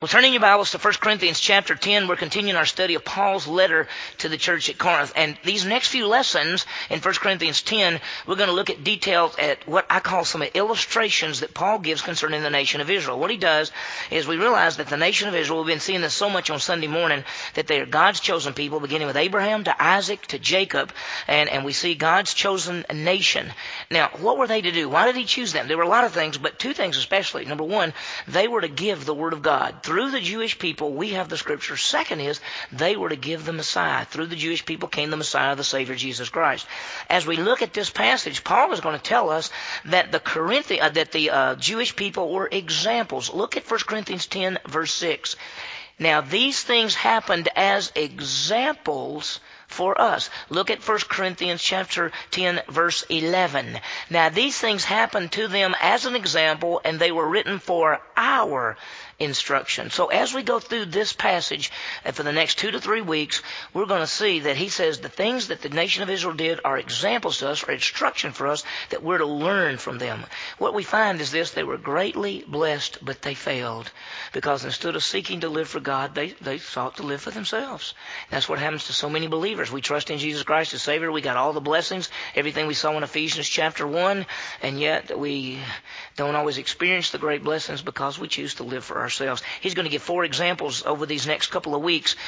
Well, turning your Bibles to 1 Corinthians chapter 10, we're continuing our study of Paul's letter to the church at Corinth. And these next few lessons in 1 Corinthians 10, we're going to look at details at what I call some illustrations that Paul gives concerning the nation of Israel. What he does is we realize that the nation of Israel, we've been seeing this so much on Sunday morning, that they are God's chosen people, beginning with Abraham to Isaac to Jacob, and we see God's chosen nation. Now, what were they to do? Why did he choose them? There were a lot of things, but two things especially. Number one, they were to give the Word of God. Through the Jewish people, we have the Scripture. Second is, they were to give the Messiah. Through the Jewish people came the Messiah, the Savior, Jesus Christ. As we look at this passage, Paul is going to tell us that the Jewish people were examples. Look at 1 Corinthians 10, verse 6. Now, these things happened as examples for us. Look at 1 Corinthians chapter 10, verse 11. Now, these things happened to them as an example, and they were written for our instruction. So as we go through this passage for the next 2 to 3 weeks, we're going to see that he says the things that the nation of Israel did are examples to us, or instruction for us, that we're to learn from them. What we find is this: they were greatly blessed, but they failed. Because instead of seeking to live for God, they sought to live for themselves. That's what happens to so many believers. We trust in Jesus Christ as Savior. We got all the blessings, everything we saw in Ephesians chapter 1, and yet we don't always experience the great blessings because we choose to live for ourselves. He's going to give 4 examples over these next couple of weeks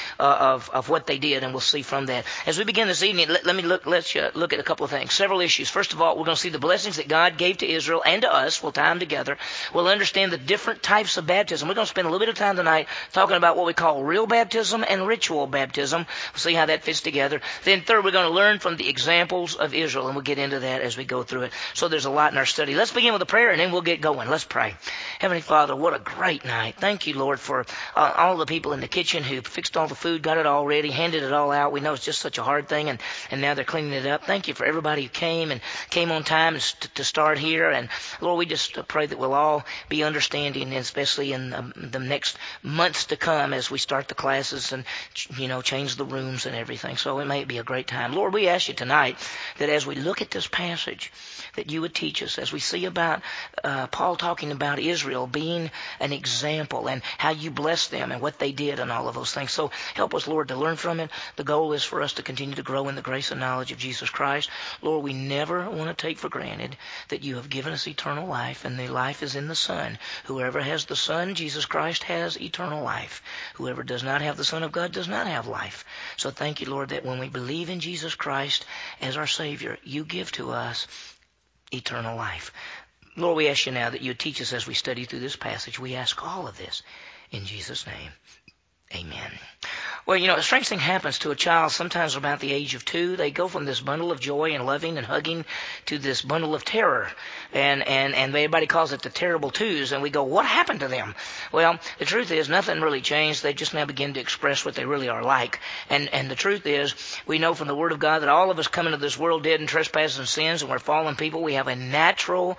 of what they did, and we'll see from that. As we begin this evening, let's look at a couple of things. Several issues. First of all, we're going to see the blessings that God gave to Israel and to us. We'll tie them together. We'll understand the different types of baptism. We're going to spend a little bit of time tonight talking about what we call real baptism and ritual baptism. We'll see how that fits together. Then third, we're going to learn from the examples of Israel, and we'll get into that as we go through it. So there's a lot in our study. Let's begin with a prayer, and then we'll get going. Let's pray. Heavenly Father, what a great night. Thank you, Lord, for all the people in the kitchen who fixed all the food, got it all ready, handed it all out. We know it's just such a hard thing, and now they're cleaning it up. Thank you for everybody who came on time to start here. And Lord, we just pray that we'll all be understanding, and especially in the next months to come as we start the classes and, change the rooms and everything. So it may be a great time. Lord, we ask you tonight that as we look at this passage, that you would teach us, as we see about Paul talking about Israel being an example and how you blessed them and what they did and all of those things. So help us, Lord, to learn from it. The goal is for us to continue to grow in the grace and knowledge of Jesus Christ. Lord, we never want to take for granted that you have given us eternal life, and the life is in the Son. Whoever has the Son, Jesus Christ, has eternal life. Whoever does not have the Son of God does not have life. So thank you, Lord, that when we believe in Jesus Christ as our Savior, you give to us eternal life. Lord, we ask you now that you teach us as we study through this passage. We ask all of this in Jesus' name. Amen. Well, a strange thing happens to a child sometimes about the age of 2. They go from this bundle of joy and loving and hugging to this bundle of terror. And everybody calls it the terrible twos. And we go, what happened to them? Well, the truth is nothing really changed. They just now begin to express what they really are like. And the truth is, we know from the Word of God that all of us come into this world dead in trespasses and sins, and we're fallen people. We have a natural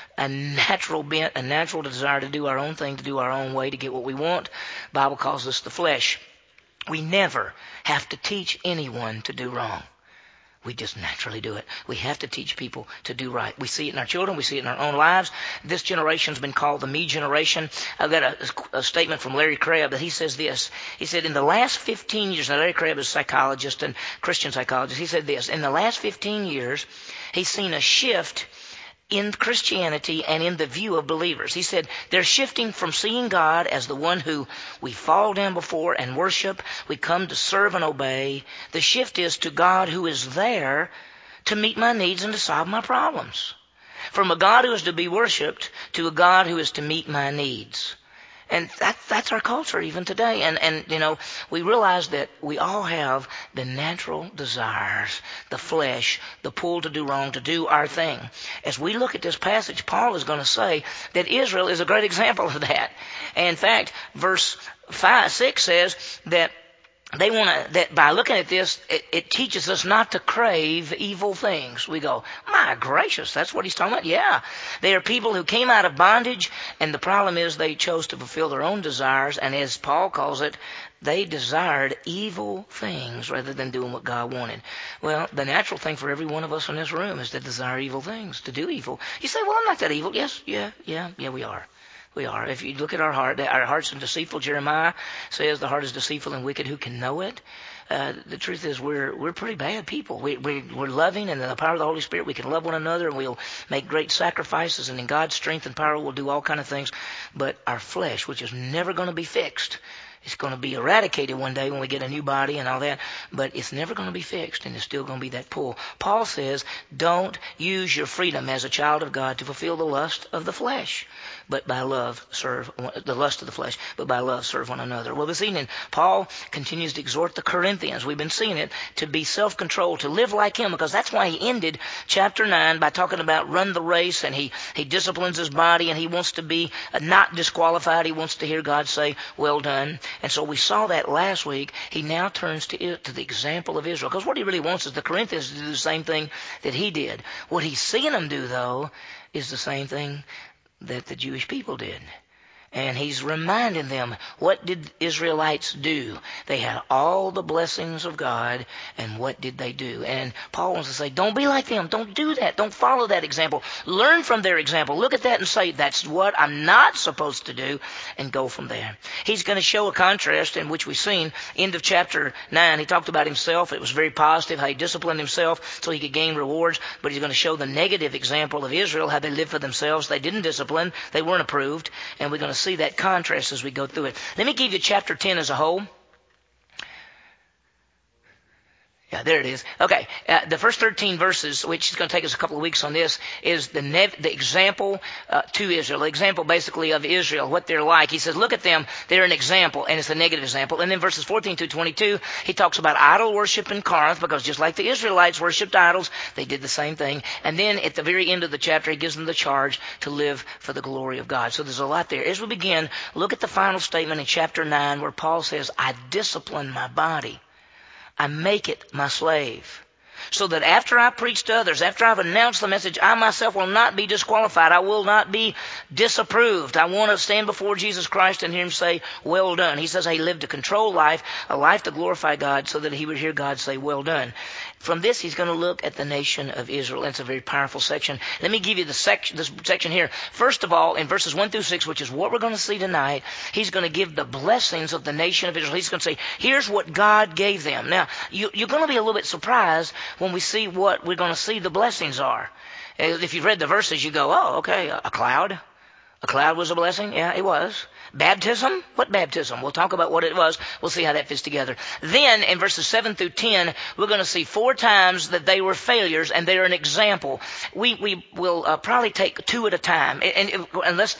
bent, a natural desire to do our own thing, to do our own way, to get what we want. The Bible calls this the flesh. We never have to teach anyone to do wrong. We just naturally do it. We have to teach people to do right. We see it in our children. We see it in our own lives. This generation's been called the me generation. I've got a statement from Larry Crabb that he says this. He said, in the last 15 years, now Larry Crabb is a psychologist and Christian psychologist. He said this: in the last 15 years, he's seen a shift in Christianity and in the view of believers. He said they're shifting from seeing God as the one who we fall down before and worship, we come to serve and obey. The shift is to God who is there to meet my needs and to solve my problems. From a God who is to be worshipped to a God who is to meet my needs. And that's our culture even today. And we realize that we all have the natural desires, the flesh, the pull to do wrong, to do our thing. As we look at this passage, Paul is going to say that Israel is a great example of that. And in fact, verse 6 says that that by looking at this, it teaches us not to crave evil things. We go, my gracious, that's what he's talking about? Yeah. They are people who came out of bondage, and the problem is they chose to fulfill their own desires, and as Paul calls it, they desired evil things rather than doing what God wanted. Well, the natural thing for every one of us in this room is to desire evil things, to do evil. You say, well, I'm not that evil. Yes, yeah, we are. We are. If you look at our hearts are deceitful. Jeremiah says the heart is deceitful and wicked. Who can know it? The truth is we're pretty bad people. We're loving, and in the power of the Holy Spirit we can love one another, and we'll make great sacrifices, and in God's strength and power we'll do all kind of things. But our flesh, which is never going to be fixed, it's going to be eradicated one day when we get a new body and all that, but it's never going to be fixed, and it's still going to be that pull. Paul says, don't use your freedom as a child of God to fulfill the lust of the flesh, but by love serve the lust of the flesh, but by love serve one another. Well, this evening, Paul continues to exhort the Corinthians, we've been seeing it, to be self-controlled, to live like him, because that's why he ended chapter 9 by talking about run the race, and he disciplines his body, and he wants to be not disqualified. He wants to hear God say, well done. And so we saw that last week. He now turns to the example of Israel, because what he really wants is the Corinthians to do the same thing that he did. What he's seeing them do, though, is the same thing that the Jewish people did. And he's reminding them, what did Israelites do? They had all the blessings of God, and what did they do? And Paul wants to say, don't be like them. Don't do that. Don't follow that example. Learn from their example. Look at that and say, that's what I'm not supposed to do, and go from there. He's going to show a contrast in which we've seen, end of chapter 9. He talked about himself. It was very positive, how he disciplined himself so he could gain rewards. But he's going to show the negative example of Israel, how they lived for themselves. They didn't discipline. They weren't approved. And we're going to see that contrast as we go through it. Let me give you chapter 10 as a whole. Yeah, there it is. Okay, the first 13 verses, which is going to take us a couple of weeks on this, is the example to Israel. The example basically of Israel, what they're like. He says, look at them, they're an example, and it's a negative example. And then verses 14 to 22, he talks about idol worship in Corinth, because just like the Israelites worshipped idols, they did the same thing. And then at the very end of the chapter, he gives them the charge to live for the glory of God. So there's a lot there. As we begin, look at the final statement in chapter 9 where Paul says, I discipline my body. I make it my slave, so that after I preach to others, after I've announced the message, I myself will not be disqualified. I will not be disapproved. I want to stand before Jesus Christ and hear him say, well done. He says he lived a controlled life, a life to glorify God, so that he would hear God say, well done. From this, he's going to look at the nation of Israel. It's a very powerful section. Let me give you this section here. First of all, in verses 1 through 6, which is what we're going to see tonight, he's going to give the blessings of the nation of Israel. He's going to say, here's what God gave them. Now, you're going to be a little bit surprised when we see what we're going to see the blessings are. If you've read the verses, you go, oh, okay, a cloud. A cloud was a blessing? Yeah, it was. Baptism? What baptism? We'll talk about what it was. We'll see how that fits together. Then in verses 7 through 10, we're going to see 4 times that they were failures and they're an example. We will probably take 2 at a time. And unless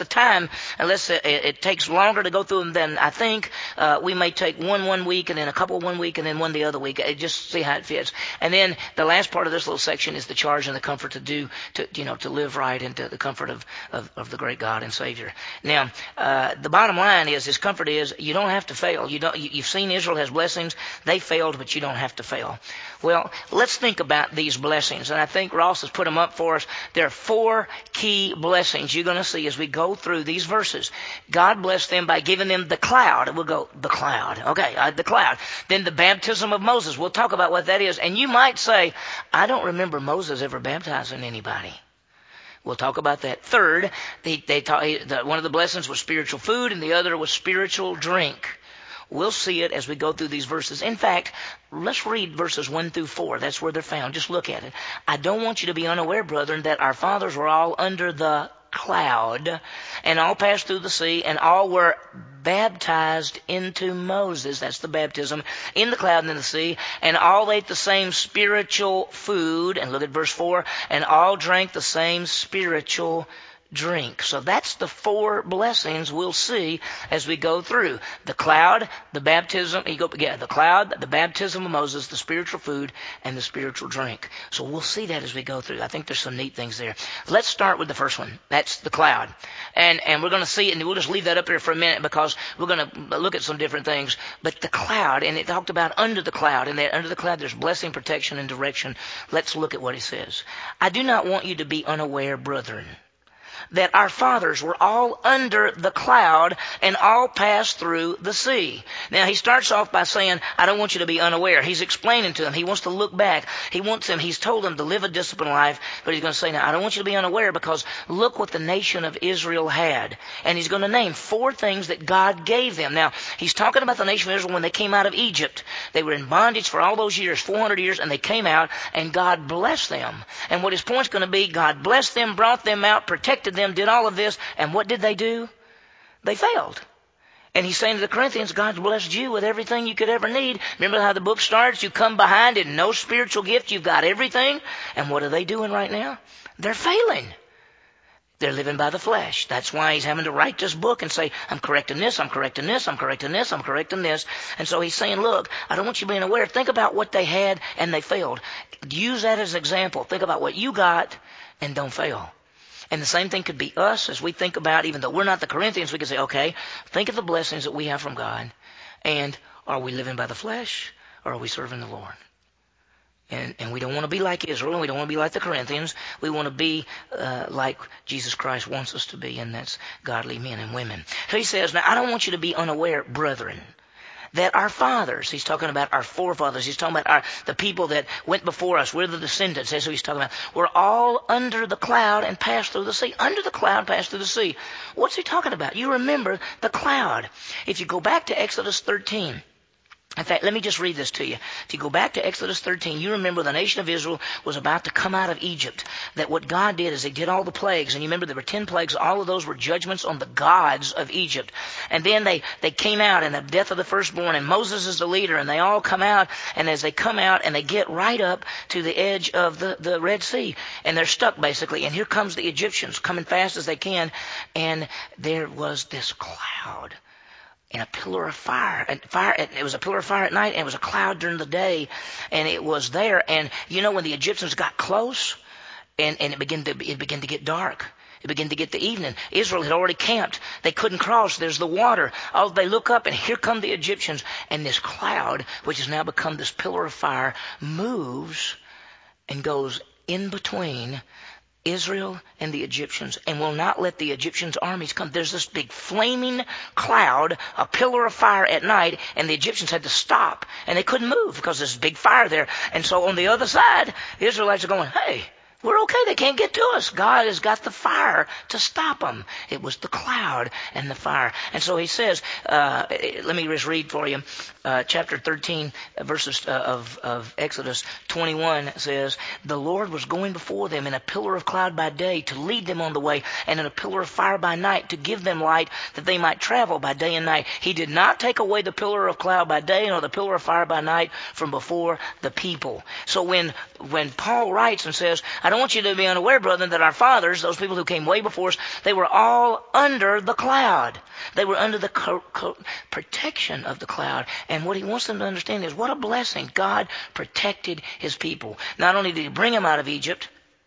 it takes longer to go through them than I think, we may take one week and then a couple one week and then one the other week. Just see how it fits. And then the last part of this little section is the charge and the comfort to live right into the comfort of the great God and Savior. Now, the bottom line is, his comfort is, you don't have to fail. You've seen Israel has blessings. They failed, but you don't have to fail. Well, let's think about these blessings. And I think Ross has put them up for us. There are 4 key blessings you're going to see as we go through these verses. God blessed them by giving them the cloud. We'll go, the cloud. Okay, the cloud. Then the baptism of Moses. We'll talk about what that is. And you might say, I don't remember Moses ever baptizing anybody. We'll talk about that. Third, one of the blessings was spiritual food and the other was spiritual drink. We'll see it as we go through these verses. In fact, let's read verses 1 through 4. That's where they're found. Just look at it. I don't want you to be unaware, brethren, that our fathers were all under the cloud and all passed through the sea and all were baptized into Moses. That's the baptism in the cloud and in the sea. And all ate the same spiritual food. And look at verse 4. And all drank the same spiritual drink. So that's the 4 blessings we'll see as we go through. The cloud, the baptism, the cloud, the baptism of Moses, the spiritual food, and the spiritual drink. So we'll see that as we go through. I think there's some neat things there. Let's start with the first one. That's the cloud. And we're going to see it, and we'll just leave that up here for a minute because we're going to look at some different things. But the cloud, and it talked about under the cloud, and under the cloud there's blessing, protection, and direction. Let's look at what it says. I do not want you to be unaware, brethren. that our fathers were all under the cloud and all passed through the sea. Now he starts off by saying, I don't want you to be unaware. He's explaining to them. He wants to look back. He's told them to live a disciplined life, but he's going to say, now I don't want you to be unaware because look what the nation of Israel had. And he's going to name 4 things that God gave them. Now he's talking about the nation of Israel when they came out of Egypt. They were in bondage for all those years, 400 years, and they came out and God blessed them. And what his point's going to be, God blessed them, brought them out, protected them, did all of this, and what did they do? They failed. And he's saying to the Corinthians, God's blessed you with everything you could ever need. Remember how the book starts? You come behind in no spiritual gift, you've got everything. And what are they doing right now? They're failing. They're living by the flesh. That's why he's having to write this book and say, I'm correcting this, I'm correcting this, I'm correcting this, I'm correcting this. And so he's saying, look, I don't want you being aware. Think about what they had and they failed. Use that as an example. Think about what you got and don't fail. And the same thing could be us as we think about, even though we're not the Corinthians, we can say, okay, think of the blessings that we have from God. And are we living by the flesh or are we serving the Lord? And we don't want to be like Israel, and we don't want to be like the Corinthians. We want to be like Jesus Christ wants us to be, and that's godly men and women. So he says, now I don't want you to be unaware, brethren, that our fathers, he's talking about our forefathers, he's talking about the people that went before us, we're the descendants, that's what he's talking about. We're all under the cloud and passed through the sea. Under the cloud, passed through the sea. What's he talking about? You remember the cloud. If you go back to Exodus 13, in fact, let me just read this to you. If you go back to Exodus 13, you remember the nation of Israel was about to come out of Egypt. That what God did is they did all the plagues. And you remember there were 10 plagues. All of those were judgments on the gods of Egypt. And then they came out and the death of the firstborn. And Moses is the leader. And they all come out. And as they come out and they get right up to the edge of the Red Sea. And they're stuck basically. And here comes the Egyptians coming fast as they can. And there was this cloud. And a pillar of fire. It was a pillar of fire at night, and it was a cloud during the day, and it was there. And you know, when the Egyptians got close, and it began to get dark. It began to get the evening. Israel had already camped. They couldn't cross. There's the water. They look up, and here come the Egyptians. And this cloud, which has now become this pillar of fire, moves and goes in between Israel and the Egyptians, and will not let the Egyptians' armies come. There's this big flaming cloud, a pillar of fire at night, and the Egyptians had to stop, and they couldn't move because there's big fire there. And so on the other side, the Israelites are going, hey, we're okay. They can't get to us. God has got the fire to stop them. It was the cloud and the fire. And so he says, let me just read for you. Chapter 13, verses of Exodus 21 says, the Lord was going before them in a pillar of cloud by day to lead them on the way, and in a pillar of fire by night to give them light that they might travel by day and night. He did not take away the pillar of cloud by day nor the pillar of fire by night from before the people. So when Paul writes and says, I don't want you to be unaware, brethren, that our fathers, those people who came way before us, they were all under the cloud. They were under the protection of the cloud. And what he wants them to understand is what a blessing. God protected his people. Not only did he bring them out of Egypt,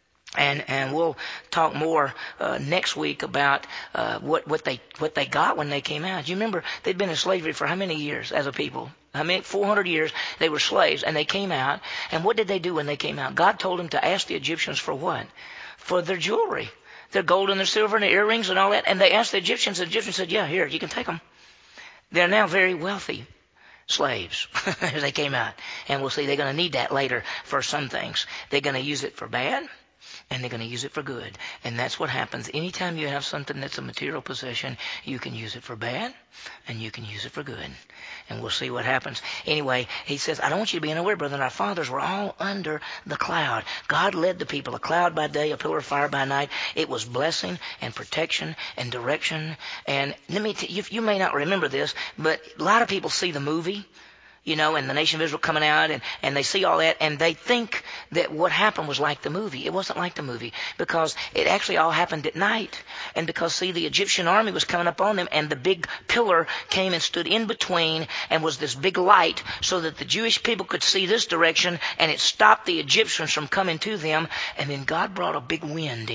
and we'll talk more next week about what they got when they came out. Do you remember they'd been in slavery for how many years as a people? 400 years they were slaves, and they came out. And what did they do when they came out? God told them to ask the Egyptians for what? For their jewelry, their gold and their silver and their earrings and all that. And they asked the Egyptians. The Egyptians said, yeah, here, you can take them. They're now very wealthy slaves as they came out. And we'll see they're going to need that later for some things. They're going to use it for bad, and they're going to use it for good. And that's what happens. Anytime you have something that's a material possession, you can use it for bad, and you can use it for good. And we'll see what happens. Anyway, he says, I don't want you to be unaware, brethren, our fathers were all under the cloud. God led the people, a cloud by day, a pillar of fire by night. It was blessing and protection and direction. And let me tell you, you may not remember this, but a lot of people see the movie, and the nation of Israel coming out, and they see all that, and they think that what happened was like the movie. It wasn't like the movie, because it actually all happened at night. And because, see, the Egyptian army was coming up on them, and the big pillar came and stood in between, and was this big light, so that the Jewish people could see this direction, and it stopped the Egyptians from coming to them. And then God brought a big wind in.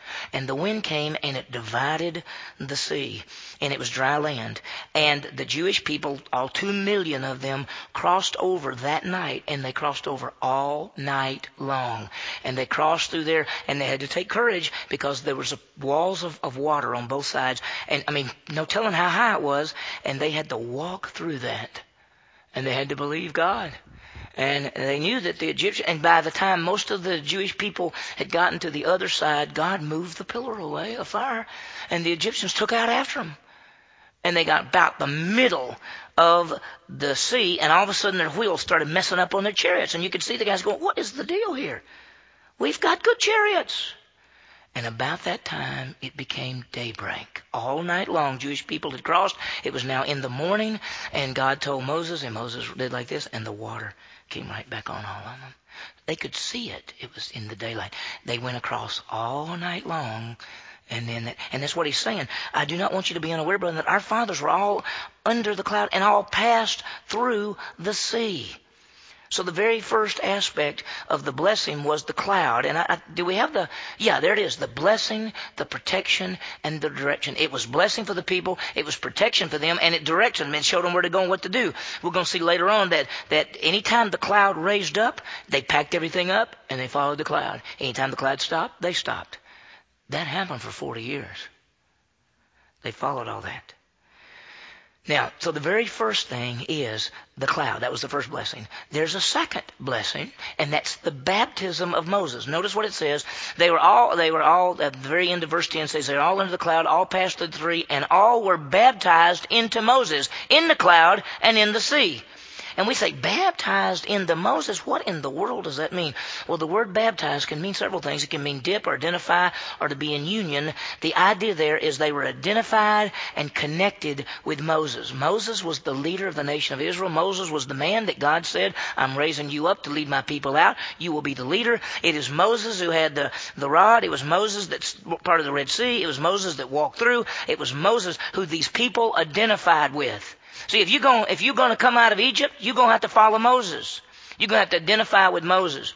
And the wind came and it divided the sea, and it was dry land. And the Jewish people, all 2 million of them, crossed over that night, and they crossed over all night long. And they crossed through there, and they had to take courage because there was walls of water on both sides. And I mean, no telling how high it was, and they had to walk through that. And they had to believe God. And they knew that the Egyptians, and by the time most of the Jewish people had gotten to the other side, God moved the pillar away of fire, and the Egyptians took out after them. And they got about the middle of the sea, and all of a sudden their wheels started messing up on their chariots. And you could see the guys going, what is the deal here? We've got good chariots. And about that time, it became daybreak. All night long, Jewish people had crossed. It was now in the morning, and God told Moses, and Moses did like this, and the water came right back on all of them. They could see it. It was in the daylight. They went across all night long, and that's what he's saying. I do not want you to be unaware, brother, that our fathers were all under the cloud and all passed through the sea. So the very first aspect of the blessing was the cloud. And do we have there it is, the blessing, the protection, and the direction. It was blessing for the people, it was protection for them, and it directed them and showed them where to go and what to do. We're going to see later on that anytime the cloud raised up, they packed everything up and they followed the cloud. Anytime the cloud stopped, they stopped. That happened for 40 years. They followed all that. Now, so the very first thing is the cloud. That was the first blessing. There's a second blessing, and that's the baptism of Moses. Notice what it says. They were all, at the very end of verse 10 says, they were all under the cloud, all passed through the sea, and all were baptized into Moses, in the cloud and in the sea. And we say, baptized into Moses? What in the world does that mean? Well, the word baptized can mean several things. It can mean dip or identify or to be in union. The idea there is they were identified and connected with Moses. Moses was the leader of the nation of Israel. Moses was the man that God said, I'm raising you up to lead my people out. You will be the leader. It is Moses who had the rod. It was Moses that's part of the Red Sea. It was Moses that walked through. It was Moses who these people identified with. See, if you're going to come out of Egypt, you're going to have to follow Moses. You're going to have to identify with Moses.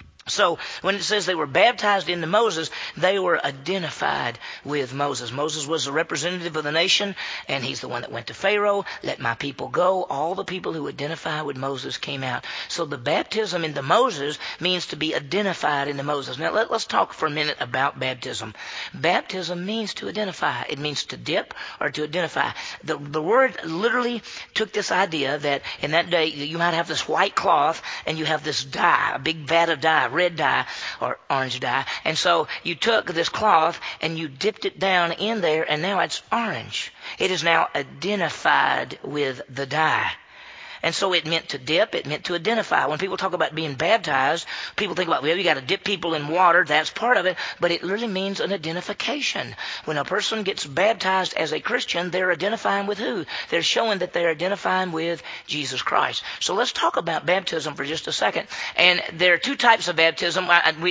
So when it says they were baptized into Moses, they were identified with Moses. Moses was the representative of the nation, and he's the one that went to Pharaoh, let my people go. All the people who identify with Moses came out. So the baptism into Moses means to be identified into Moses. Now let's talk for a minute about baptism. Baptism means to identify. It means to dip or to identify. The word literally took this idea that in that day you might have this white cloth and you have this dye, a big vat of dye, red dye or orange dye. And so you took this cloth and you dipped it down in there, and now it's orange. It is now identified with the dye. And so it meant to dip, it meant to identify. When people talk about being baptized, people think about, well, you got to dip people in water. That's part of it. But it literally means an identification. When a person gets baptized as a Christian, they're identifying with who? They're showing that they're identifying with Jesus Christ. So let's talk about baptism for just a second. And there are two types of baptism.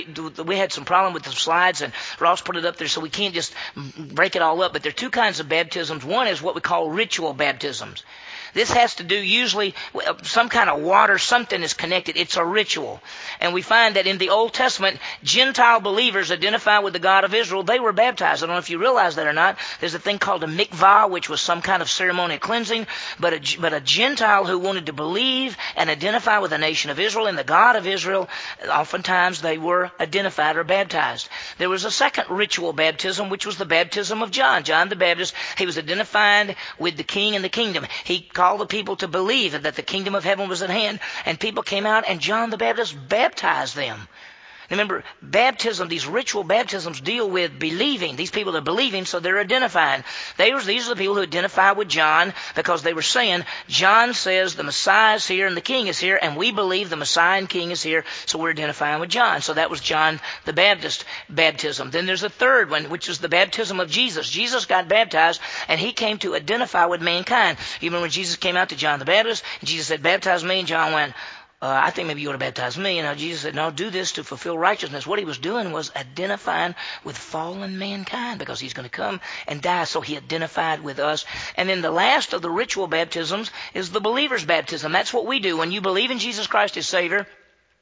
We had some problem with the slides, and Ross put it up there, so we can't just break it all up. But there are two kinds of baptisms. One is what we call ritual baptisms. This has to do usually with some kind of water, something is connected. It's a ritual. And we find that in the Old Testament, Gentile believers identify with the God of Israel. They were baptized. I don't know if you realize that or not. There's a thing called a mikvah, which was some kind of ceremonial cleansing. But a Gentile who wanted to believe and identify with the nation of Israel and the God of Israel, oftentimes they were identified or baptized. There was a second ritual baptism, which was the baptism of John. John the Baptist, he was identified with the king and the kingdom. He called the people to believe that the kingdom of heaven was at hand, and people came out and John the Baptist baptized them. Remember, baptism, these ritual baptisms deal with believing. These people are believing, so they're identifying. These are the people who identify with John because they were saying, John says the Messiah is here and the King is here, and we believe the Messiah and King is here, so we're identifying with John. So that was John the Baptist baptism. Then there's a third one, which is the baptism of Jesus. Jesus got baptized, and he came to identify with mankind. You remember when Jesus came out to John the Baptist, and Jesus said, baptize me, and John went, I think maybe you ought to baptize me. And Jesus said, no, do this to fulfill righteousness. What he was doing was identifying with fallen mankind because he's going to come and die. So he identified with us. And then the last of the ritual baptisms is the believer's baptism. That's what we do. When you believe in Jesus Christ as Savior,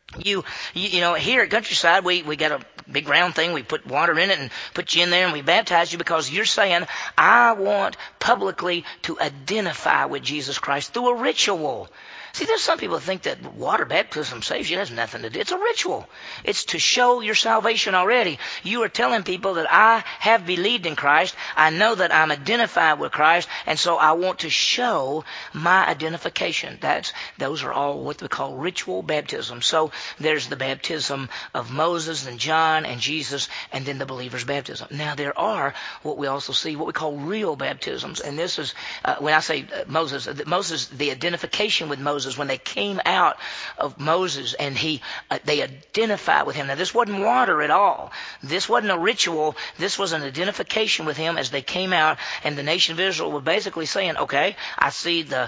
You know, here at Countryside, we got a big round thing. We put water in it and put you in there and we baptize you because you're saying, I want publicly to identify with Jesus Christ through a ritual. See, there's some people who think that water baptism saves you. It has nothing to do. It's a ritual. It's to show your salvation already. You are telling people that I have believed in Christ. I know that I'm identified with Christ, and so I want to show my identification. Those are all what we call ritual baptism. So there's the baptism of Moses and John and Jesus, and then the believer's baptism. Now there are what we also see, what we call real baptisms, and this is when I say Moses, the identification with Moses. When they came out of Moses and they identified with him. Now this wasn't water at all. This wasn't a ritual. This was an identification with him as they came out, and the nation of Israel were basically saying, okay, I see the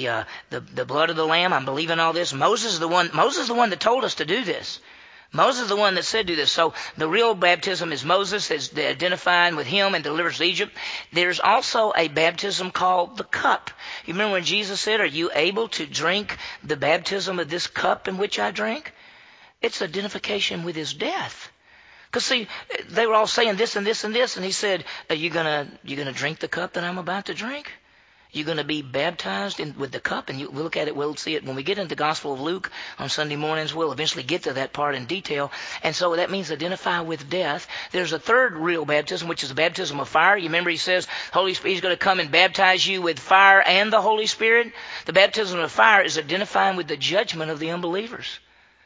blood of the Lamb. I'm believing all this. Moses is the one that told us to do this. Moses is the one that said do this. So the real baptism is Moses, is identifying with him and delivers Egypt. There's also a baptism called the cup. You remember when Jesus said, are you able to drink the baptism of this cup in which I drink? It's identification with his death. Because see, they were all saying this and this and this, and he said, are you gonna drink the cup that I'm about to drink? You're going to be baptized with the cup, and we'll look at it, we'll see it. When we get into the Gospel of Luke on Sunday mornings, we'll eventually get to that part in detail. And so that means identify with death. There's a third real baptism, which is the baptism of fire. You remember he says, Holy Spirit, he's going to come and baptize you with fire and the Holy Spirit. The baptism of fire is identifying with the judgment of the unbelievers.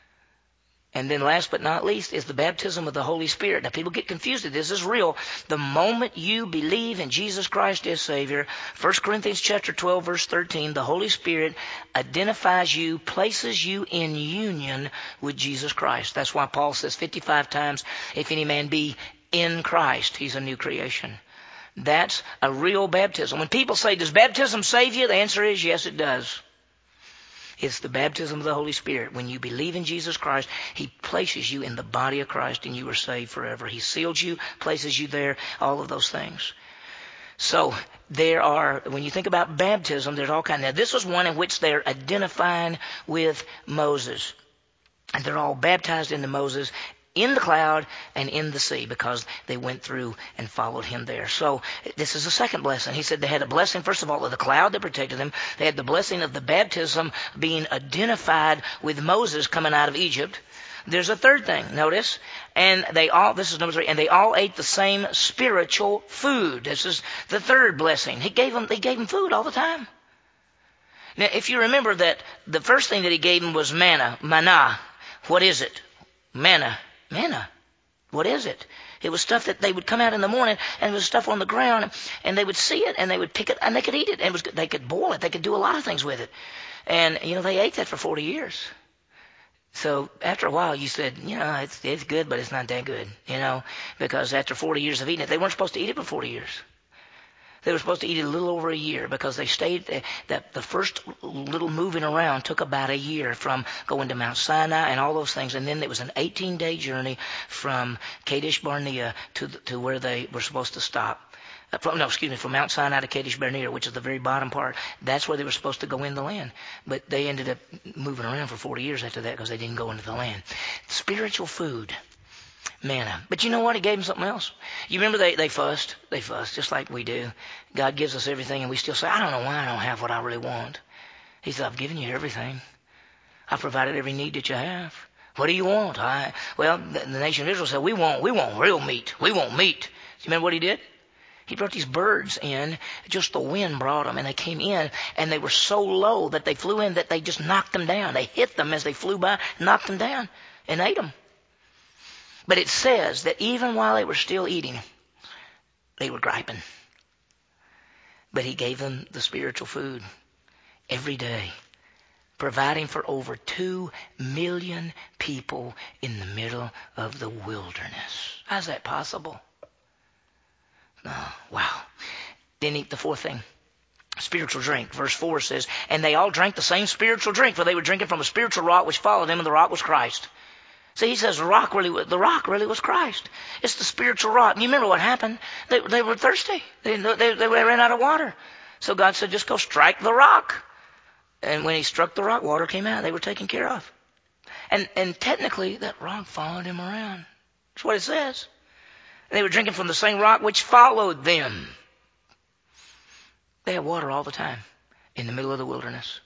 And then last but not least is the baptism of the Holy Spirit. Now people get confused. This is real. The moment you believe in Jesus Christ as Savior, 1 Corinthians chapter 12, verse 13, the Holy Spirit identifies you, places you in union with Jesus Christ. That's why Paul says 55 times, if any man be in Christ, he's a new creation. That's a real baptism. When people say, does baptism save you? The answer is yes, it does. It's the baptism of the Holy Spirit. When you believe in Jesus Christ, he places you in the body of Christ and you are saved forever. He seals you, places you there, all of those things. So when you think about baptism, there's all kinds. Now this was one in which they're identifying with Moses. And they're all baptized into Moses in the cloud and in the sea because they went through and followed him there. So this is the second blessing. He said they had a blessing, first of all, of the cloud that protected them. They had the blessing of the baptism being identified with Moses coming out of Egypt. There's a third thing, notice, this is number 3, and they all ate the same spiritual food. This is the third blessing. They gave them food all the time. Now, if you remember that the first thing that he gave them was manna. What is it? Manna. What is it? It was stuff that they would come out in the morning and it was stuff on the ground and they would see it and they would pick it and they could eat it. And they could boil it. They could do a lot of things with it. And, they ate that for 40 years. So after a while you said, it's good, but it's not that good, because after 40 years of eating it, they weren't supposed to eat it for 40 years. They were supposed to eat it a little over a year because they stayed, that the first little moving around took about a year from going to Mount Sinai and all those things. And then it was an 18-day journey from Kadesh Barnea to where they were supposed to stop. From Mount Sinai to Kadesh Barnea, which is the very bottom part. That's where they were supposed to go in the land. But they ended up moving around for 40 years after that because they didn't go into the land. Spiritual food. Manna. But you know what? He gave them something else. You remember they fussed? They fussed just like we do. God gives us everything and we still say, I don't know why I don't have what I really want. He said, I've given you everything. I've provided every need that you have. What do you want? The nation of Israel said, we want real meat. We want meat. Do you remember what he did? He brought these birds in. Just the wind brought them, and they came in, and they were so low that they flew in that they just knocked them down. They hit them as they flew by, knocked them down, and ate them. But it says that even while they were still eating, they were griping. But he gave them the spiritual food every day, providing for over 2 million people in the middle of the wilderness. How's that possible? Oh, wow. Then the fourth thing, spiritual drink. Verse 4 says, and they all drank the same spiritual drink, for they were drinking from a spiritual rock which followed them, and the rock was Christ. See, he says the rock really was Christ. It's the spiritual rock. And you remember what happened? They were thirsty. They ran out of water. So God said, just go strike the rock. And when he struck the rock, water came out. They were taken care of. And technically, that rock followed him around. That's what it says. They were drinking from the same rock which followed them. They had water all the time in the middle of the wilderness.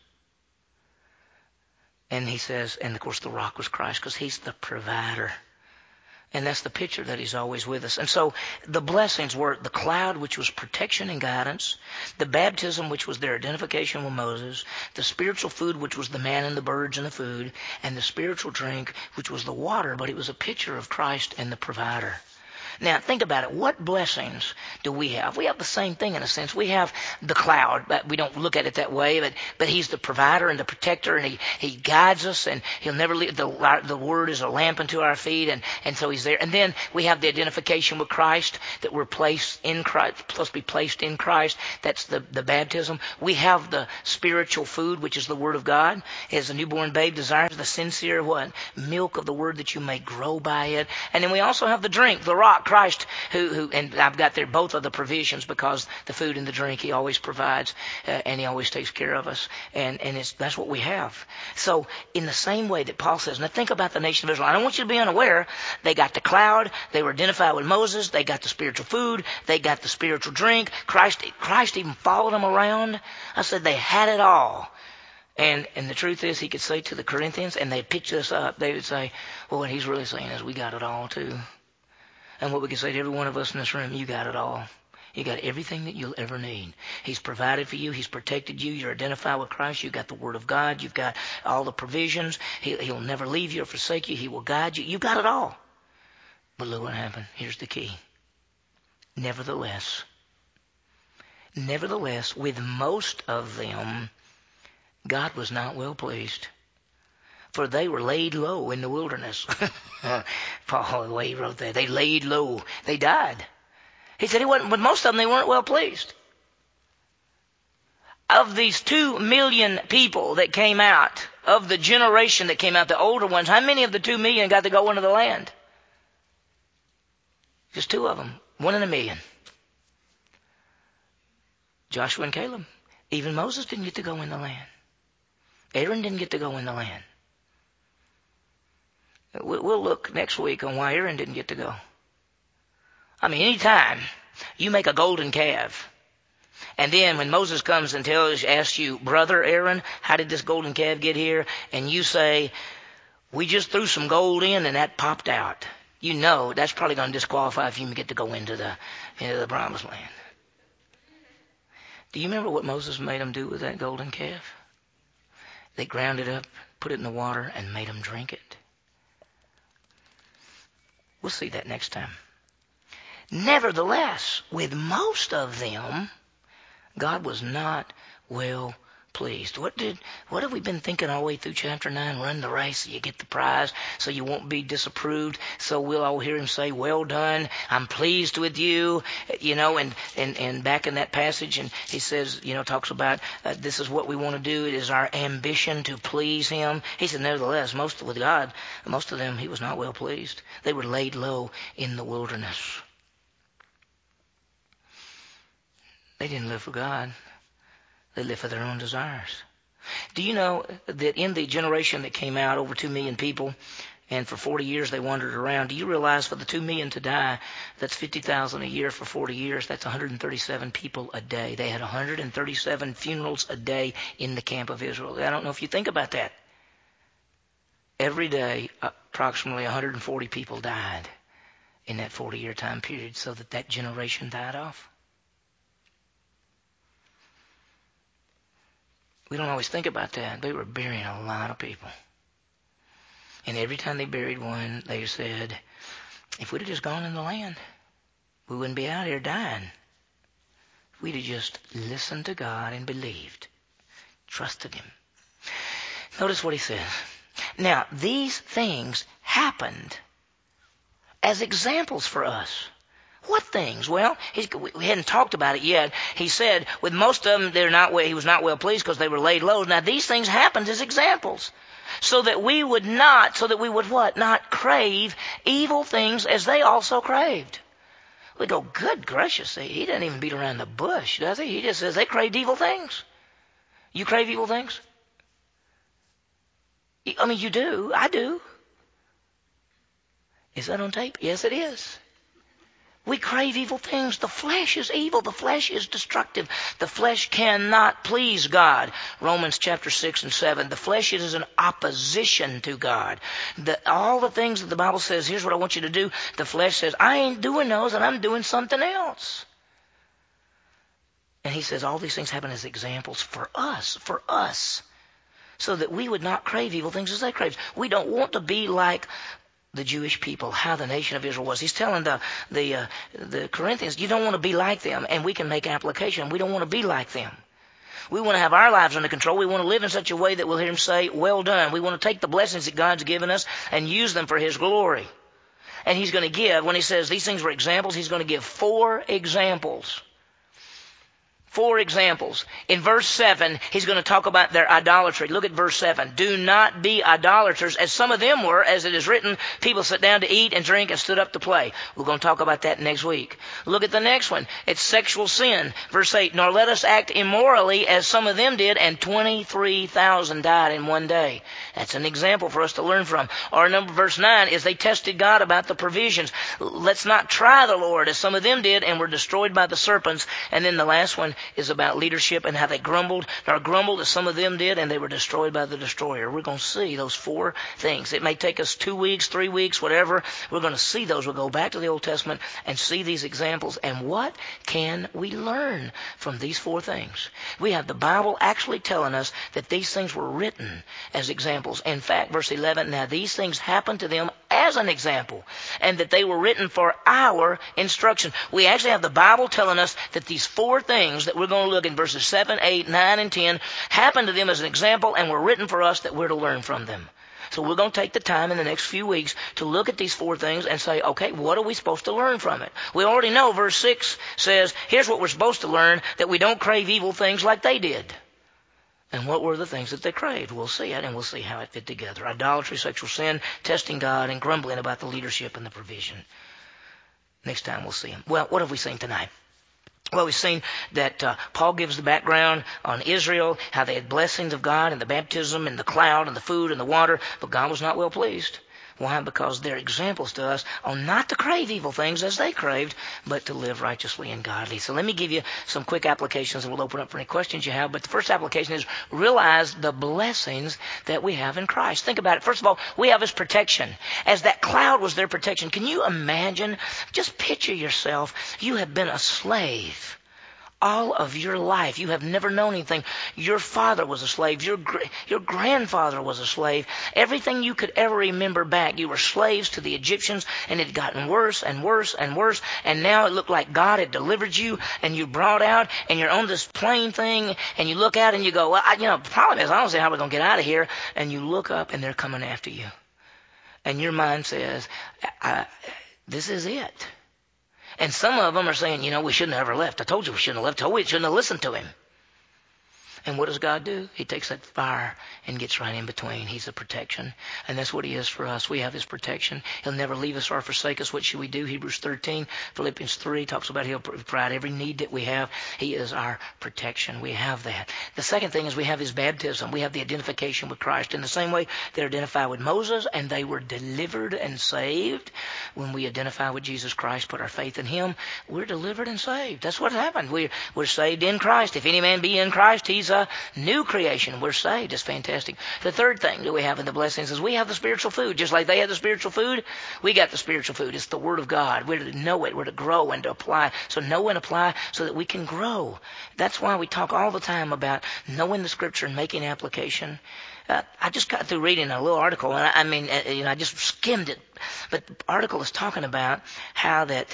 And he says, and of course the rock was Christ, because he's the provider. And that's the picture that he's always with us. And so the blessings were the cloud, which was protection and guidance, the baptism, which was their identification with Moses, the spiritual food, which was the man and the birds and the food, and the spiritual drink, which was the water, but it was a picture of Christ and the provider. Now, think about it. What blessings do we have? We have the same thing in a sense. We have the cloud, but we don't look at it that way. But he's the provider and the protector, and he guides us, and he'll never leave. The word is a lamp unto our feet, and so he's there. And then we have the identification with Christ, that we're placed in Christ, supposed to be placed in Christ. That's the baptism. We have the spiritual food, which is the word of God. As a newborn babe desires the sincere what? Milk of the word, that you may grow by it. And then we also have the drink, the rock, Christ, who and I've got there both of the provisions, because the food and the drink he always provides, and he always takes care of us, and that's what we have. So in the same way that Paul says, now think about the nation of Israel. I don't want you to be unaware. They got the cloud, they were identified with Moses, they got the spiritual food, they got the spiritual drink. Christ even followed them around. I said they had it all. And the truth is, he could say to the Corinthians, and they'd pitch this up, they would say, well, what he's really saying is we got it all too. And what we can say to every one of us in this room, you got it all. You got everything that you'll ever need. He's provided for you. He's protected you. You're identified with Christ. You've got the Word of God. You've got all the provisions. He'll never leave you or forsake you. He will guide you. You've got it all. But look what happened. Here's the key. Nevertheless, with most of them, God was not well pleased. For they were laid low in the wilderness. Paul, the way he wrote that, they laid low. They died. He said with most of them, they weren't well pleased. Of these 2 million people that came out, of the generation that came out, the older ones, how many of the 2 million got to go into the land? Just 2 of them. 1 in a million. Joshua and Caleb. Even Moses didn't get to go in the land. Aaron didn't get to go in the land. We'll look next week on why Aaron didn't get to go. I mean, anytime you make a golden calf, and then when Moses comes and asks you, brother Aaron, how did this golden calf get here? And you say, we just threw some gold in and that popped out. You know that's probably going to disqualify if you get to go into the promised land. Do you remember what Moses made them do with that golden calf? They ground it up, put it in the water, and made them drink it. We'll see that next time. Nevertheless, with most of them, God was not well pleased. What have we been thinking all the way through chapter 9? Run the race so you get the prize, so you won't be disapproved. So we'll all hear him say, well done, I'm pleased with you. And back in that passage, and he says, talks about this is what we want to do. It is our ambition to please him. He said, nevertheless, most of them, he was not well pleased. They were laid low in the wilderness. They didn't live for God. They live for their own desires. Do you know that in the generation that came out, over 2 million people, and for 40 years they wandered around, do you realize for the 2 million to die, that's 50,000 a year for 40 years, that's 137 people a day. They had 137 funerals a day in the camp of Israel. I don't know if you think about that. Every day, approximately 140 people died in that 40-year time period, so that generation died off. We don't always think about that. They were burying a lot of people. And every time they buried one, they said, if we'd have just gone in the land, we wouldn't be out here dying. If we'd have just listened to God and believed, trusted him. Notice what he says. Now, these things happened as examples for us. What things? Well, we hadn't talked about it yet. He said, with most of them, he was not well pleased because they were laid low. Now, these things happened as examples, so that we would what? Not crave evil things as they also craved. We go, good gracious, he doesn't even beat around the bush, does he? He just says they craved evil things. You crave evil things? I mean, you do. I do. Is that on tape? Yes, it is. We crave evil things. The flesh is evil. The flesh is destructive. The flesh cannot please God. Romans chapter 6 and 7. The flesh is in opposition to God. All the things that the Bible says, here's what I want you to do. The flesh says, I ain't doing those and I'm doing something else. And he says all these things happen as examples for us, so that we would not crave evil things as they crave. We don't want to be like the Jewish people, how the nation of Israel was. He's telling the Corinthians, you don't want to be like them, and we can make application. We don't want to be like them. We want to have our lives under control. We want to live in such a way that we'll hear him say, well done. We want to take the blessings that God's given us and use them for his glory. And he's going to give, when he says these things were examples, he's going to give 4 examples. 4 examples. In verse 7, he's going to talk about their idolatry. Look at verse 7. Do not be idolaters, as some of them were, as it is written, people sat down to eat and drink and stood up to play. We're going to talk about that next week. Look at the next one. It's sexual sin. Verse 8, nor let us act immorally, as some of them did, and 23,000 died in one day. That's an example for us to learn from. Or verse 9 is they tested God about the provisions. Let's not try the Lord, as some of them did, and were destroyed by the serpents. And then the last one is about leadership and how they grumbled as some of them did, and they were destroyed by the destroyer. We're going to see those 4 things. It may take us 2 weeks, 3 weeks, whatever. We're going to see those. We'll go back to the Old Testament and see these examples. And what can we learn from these 4 things? We have the Bible actually telling us that these things were written as examples. In fact, verse 11, now these things happened to them as an example, and that they were written for our instruction. We actually have the Bible telling us that these 4 things that we're going to look in verses 7, 8, 9, and 10 happened to them as an example and were written for us that we're to learn from them. So we're going to take the time in the next few weeks to look at these 4 things and say, okay, what are we supposed to learn from it? We already know verse 6 says, here's what we're supposed to learn, that we don't crave evil things like they did. And what were the things that they craved? We'll see it, and we'll see how it fit together. Idolatry, sexual sin, testing God, and grumbling about the leadership and the provision. Next time we'll see them. Well, what have we seen tonight? Well, we've seen that Paul gives the background on Israel, how they had blessings of God and the baptism and the cloud and the food and the water, but God was not well pleased. Why? Because they're examples to us on not to crave evil things as they craved, but to live righteously and godly. So let me give you some quick applications, and we'll open up for any questions you have. But the first application is realize the blessings that we have in Christ. Think about it. First of all, we have his protection. As that cloud was their protection, can you imagine? Just picture yourself. You have been a slave all of your life. You have never known anything. Your father was a slave. Your grandfather was a slave. Everything you could ever remember back, you were slaves to the Egyptians, and it had gotten worse and worse and worse. And now it looked like God had delivered you, and you brought out, and you're on this plane thing, and you look out and you go, well, the problem is I don't see how we're going to get out of here. And you look up and they're coming after you. And your mind says, this is it. And some of them are saying, we shouldn't have ever left. I told you we shouldn't have left. I told you we shouldn't have listened to him. And what does God do? He takes that fire and gets right in between. He's the protection. And that's what he is for us. We have his protection. He'll never leave us or forsake us. What should we do? Hebrews 13, Philippians 3 talks about he'll provide every need that we have. He is our protection. We have that. The second thing is we have his baptism. We have the identification with Christ. In the same way they're identified with Moses and they were delivered and saved. When we identify with Jesus Christ, put our faith in him, we're delivered and saved. That's what happened. We're saved in Christ. If any man be in Christ, he's a new creation. We're saved. It's fantastic. The third thing that we have in the blessings is we have the spiritual food. Just like they had the spiritual food, we got the spiritual food. It's the Word of God. We're to know it. We're to grow and to apply. So know and apply so that we can grow. That's why we talk all the time about knowing the Scripture and making application. I just got through reading a little article, and I just skimmed it. But the article is talking about how that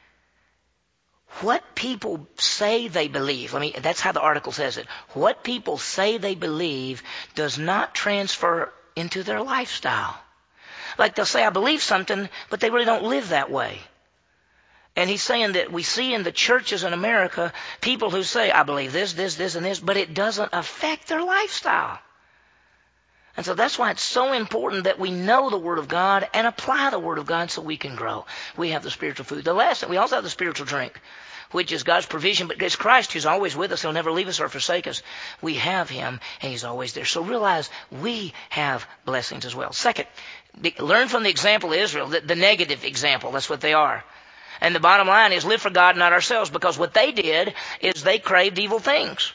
what people say they believe, that's how the article says it. What people say they believe does not transfer into their lifestyle. Like they'll say, I believe something, but they really don't live that way. And he's saying that we see in the churches in America people who say, I believe this, and this, but it doesn't affect their lifestyle. And so that's why it's so important that we know the Word of God and apply the Word of God so we can grow. We have the spiritual food. The last thing, we also have the spiritual drink. which is God's provision, but it's Christ who's always with us. He'll never leave us or forsake us. We have him, and he's always there. So realize we have blessings as well. Second, learn from the example of Israel, the negative example. That's what they are. And the bottom line is live for God, not ourselves, because what they did is they craved evil things.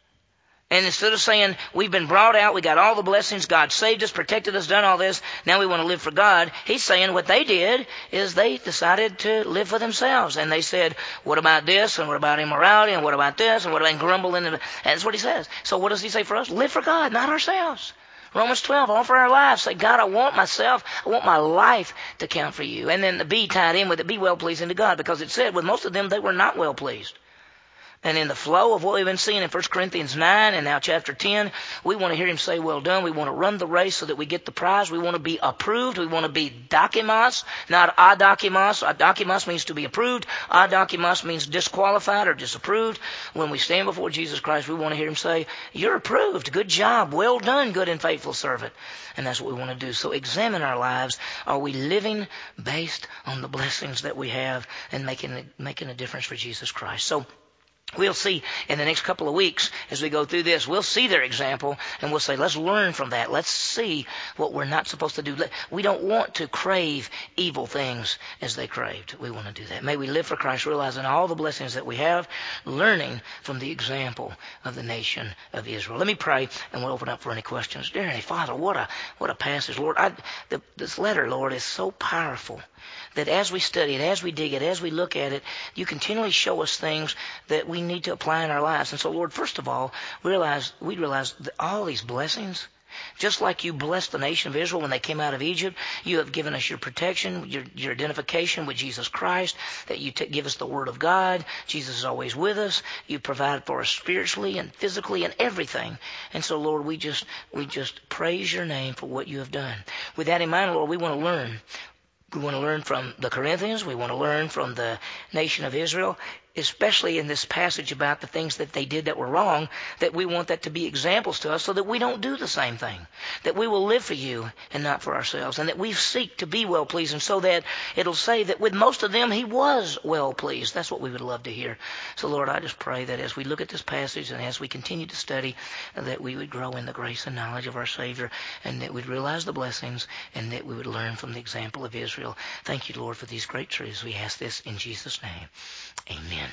And instead of saying, we've been brought out, we got all the blessings, God saved us, protected us, done all this, now we want to live for God, he's saying what they did is they decided to live for themselves. And they said, what about this, and what about immorality, and what about this, and what about grumbling? And that's what he says. So what does he say for us? Live for God, not ourselves. Romans 12, offer our lives. Say, God, I want myself, I want my life to count for you. And then the be tied in with it, be well-pleasing to God, because it said with most of them, they were not well-pleased. And in the flow of what we've been seeing in 1 Corinthians 9 and now chapter 10, we want to hear him say, well done. We want to run the race so that we get the prize. We want to be approved. We want to be dokimos, not adokimos. Adokimos means to be approved. Adokimos means disqualified or disapproved. When we stand before Jesus Christ, we want to hear him say, you're approved. Good job. Well done, good and faithful servant. And that's what we want to do. So examine our lives. Are we living based on the blessings that we have and making a difference for Jesus Christ? So we'll see in the next couple of weeks as we go through this, we'll see their example and we'll say, let's learn from that. Let's see what we're not supposed to do. We don't want to crave evil things as they craved. We want to do that. May we live for Christ, realizing all the blessings that we have, learning from the example of the nation of Israel. Let me pray and we'll open up for any questions. Dear Heavenly Father, what a passage, Lord. This letter, Lord, is so powerful that as we study it, as we dig it, as we look at it, you continually show us things that we need to apply in our lives. And so, Lord, first of all, we realize that all these blessings, just like you blessed the nation of Israel when they came out of Egypt, you have given us your protection, your identification with Jesus Christ, that you give us the Word of God. Jesus is always with us. You provide for us spiritually and physically and everything. And so, Lord, we just praise your name for what you have done. With that in mind, Lord, we want to learn. We want to learn from the Corinthians. We want to learn from the nation of Israel, especially in this passage about the things that they did that were wrong, that we want that to be examples to us so that we don't do the same thing, that we will live for you and not for ourselves, and that we seek to be well-pleased, and so that it'll say that with most of them he was well-pleased. That's what we would love to hear. So, Lord, I just pray that as we look at this passage and as we continue to study, that we would grow in the grace and knowledge of our Savior, and that we'd realize the blessings, and that we would learn from the example of Israel. Thank you, Lord, for these great truths. We ask this in Jesus' name. Amen.